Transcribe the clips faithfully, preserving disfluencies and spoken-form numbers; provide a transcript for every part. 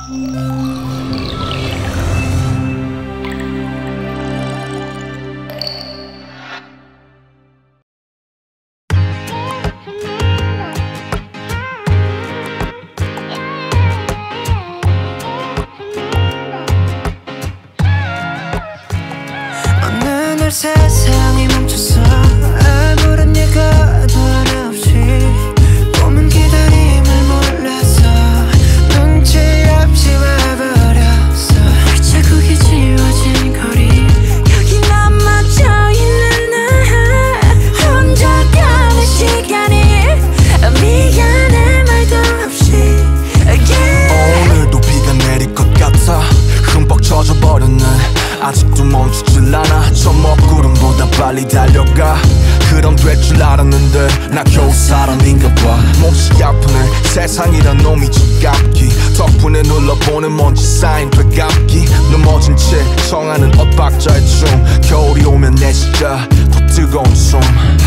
세상이 멈췄어. 아무런 예고도 하나 없이 꿈은 기다림을 몰라서 눈치 없이 와버렸어. 자국이 지워진 거리 여기 남아져 있는 나 혼자 가는 시간이 미안해 말도 없이 yeah. 오늘도 비가 내릴 것 같아. 흠뻑 젖어버렸네. 아직도 멈추질 않아. 저 먹구름보다 빨리 달려가. 그럼 될 줄 알았는데 나 겨우 사람인가 봐. 몹시 아프네. 세상이란 놈이 지갑기. 덕분에 눌러보는 먼지 쌓인 되감기. 넘어진 채 청하는 엇박자의 춤. 겨울이 오면 내 진짜 더 뜨거운 숨.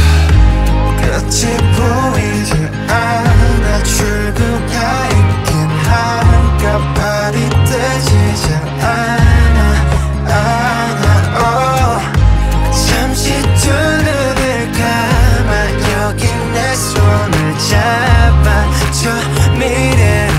끝이 보이지 않아. 출구가 있긴 한가발이 뜨지 않아. 않아. oh. 잠시 두 눈을 감아 여기 내 손을 잡아줘. 미래로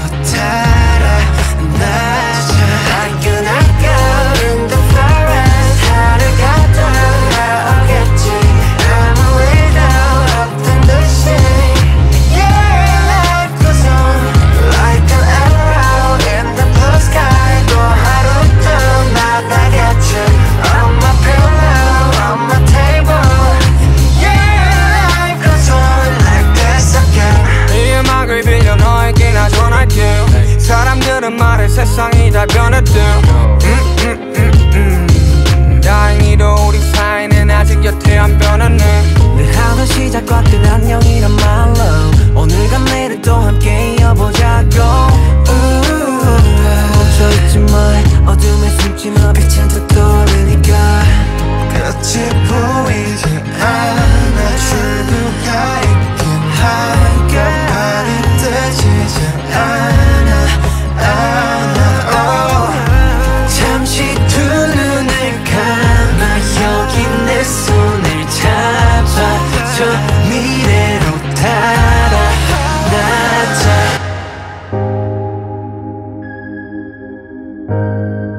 달아나자. I could not go in the forest. 하루가 돌아오겠지. 아무 일도 없던 듯이 yeah. Life goes on like an arrow in the blue sky. 또 하루 또 나가겠지. On my pillow, on my table yeah. Life goes on like this again. 이 음악을 빌려 너에게 나 전할게. 사람들은 말해 세상이 다 변했대. 음, 음, 음, 음. 다행히도 우리 사이는 아직 여태 안 변했네. 늘 하던 시작과 끝 안녕이란 말로 오늘과 내일을 또 함께 이어보자고. 멈춰있지 마. 어둠에 숨지 마. 빛은 더 떠오르니까. 끝이 보이지 않아. 출구가 있긴 한가발이 뜨지 않아. 않아. oh. 잠시 두 눈을 감아 여기 내 손을 잡아줘. 미래로 달아나자.